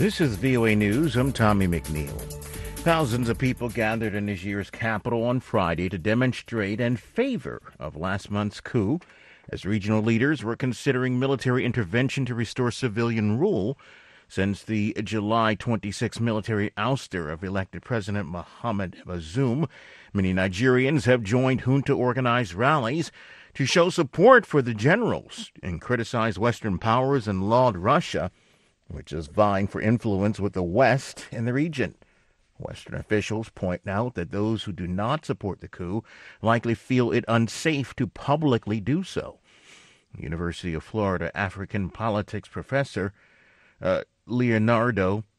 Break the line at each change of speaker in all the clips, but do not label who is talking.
This is VOA News. I'm Tommy McNeil. Thousands of people gathered in Niger's capital on Friday to demonstrate in favor of last month's coup, as regional leaders were considering military intervention to restore civilian rule since the July 26 military ouster of elected President Mohamed Bazoum. Many Nigerians have joined junta-organized rallies to show support for the generals and criticize Western powers and laud Russia, which is vying for influence with the West in the region. Western officials point out that those who do not support the coup likely feel it unsafe to publicly do so. University of Florida African politics professor Leonardo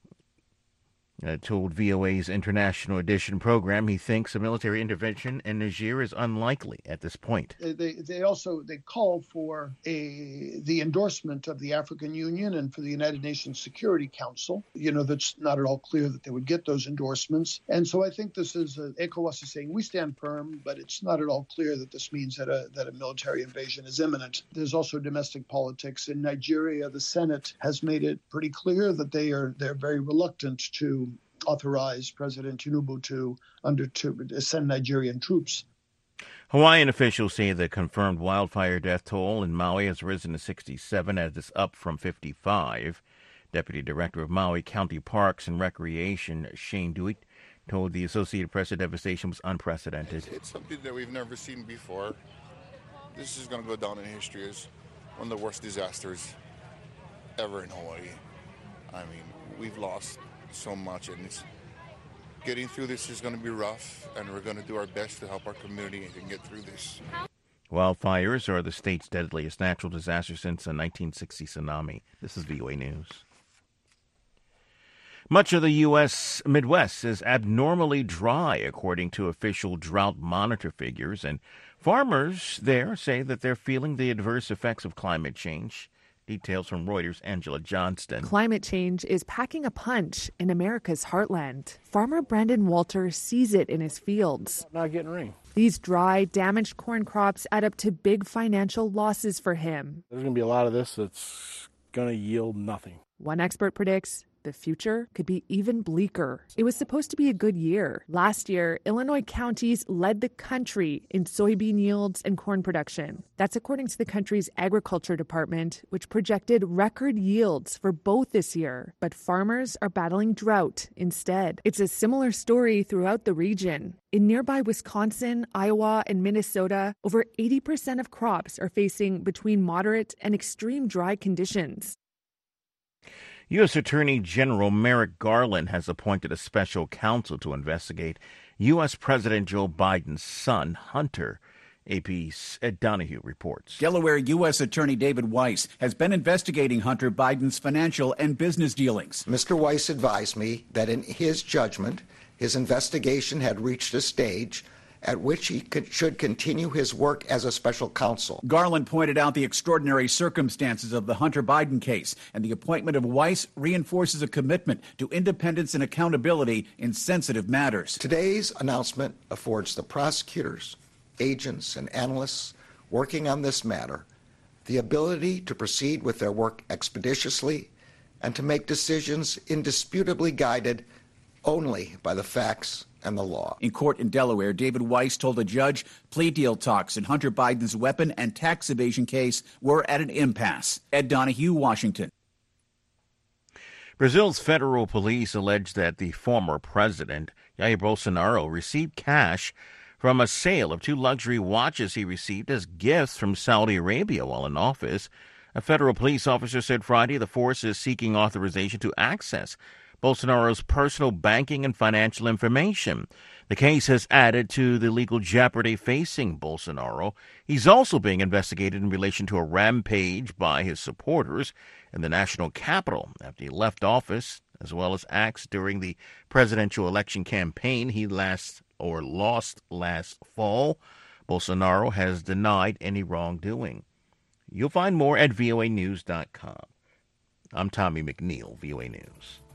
told VOA's International Edition program he thinks a military intervention in Niger is unlikely at this point.
They call for the endorsement of the African Union and for the United Nations Security Council. That's not at all clear that they would get those endorsements. And so I think this is, ECOWAS is saying we stand firm, but it's not at all clear that this means that a military invasion is imminent. There's also domestic politics. In Nigeria, the Senate has made it pretty clear that they're very reluctant to authorize President Tinubu to send Nigerian troops.
Hawaiian officials say the confirmed wildfire death toll in Maui has risen to 67, as it's up from 55. Deputy Director of Maui County Parks and Recreation, Shane Dewitt, told the Associated Press the devastation was unprecedented.
It's something that we've never seen before. This is going to go down in history as one of the worst disasters ever in Hawaii. I mean, we've lost so much, and getting through this is going to be rough, and we're going to do our best to help our community and get through this.
Wildfires are the state's deadliest natural disaster since the 1960 tsunami. This is VOA News. Much of the U.S. Midwest is abnormally dry, according to official drought monitor figures, and farmers there say that they're feeling the adverse effects of climate change. Details from Reuters' Angela Johnston.
Climate change is packing a punch in America's heartland. Farmer Brandon Walter sees it in his fields.
Not getting rain.
These dry, damaged corn crops add up to big financial losses for him.
There's going to be a lot of this that's going to yield nothing.
One expert predicts the future could be even bleaker. It was supposed to be a good year. Last year, Illinois counties led the country in soybean yields and corn production. That's according to the country's agriculture department, which projected record yields for both this year. But farmers are battling drought instead. It's a similar story throughout the region. In nearby Wisconsin, Iowa, and Minnesota, over 80% of crops are facing between moderate and extreme dry conditions.
U.S. Attorney General Merrick Garland has appointed a special counsel to investigate U.S. President Joe Biden's son, Hunter. AP's Ed Donahue reports.
Delaware U.S. Attorney David Weiss has been investigating Hunter Biden's financial and business dealings.
Mr. Weiss advised me that in his judgment, his investigation had reached a stage at which he should continue his work as a special counsel.
Garland pointed out the extraordinary circumstances of the Hunter Biden case, and the appointment of Weiss reinforces a commitment to independence and accountability in sensitive matters.
Today's announcement affords the prosecutors, agents, and analysts working on this matter the ability to proceed with their work expeditiously and to make decisions indisputably guided only by the facts and the law.
In court in Delaware, David Weiss told a judge plea deal talks in Hunter Biden's weapon and tax evasion case were at an impasse. Ed Donahue, Washington.
Brazil's federal police allege that the former president, Jair Bolsonaro, received cash from a sale of 2 luxury watches he received as gifts from Saudi Arabia while in office. A federal police officer said Friday the force is seeking authorization to access Bolsonaro's personal banking and financial information. The case has added to the legal jeopardy facing Bolsonaro. He's also being investigated in relation to a rampage by his supporters in the national capital after he left office, as well as acts during the presidential election campaign he lost last fall. Bolsonaro has denied any wrongdoing. You'll find more at voanews.com. I'm Tommy McNeil, VOA News.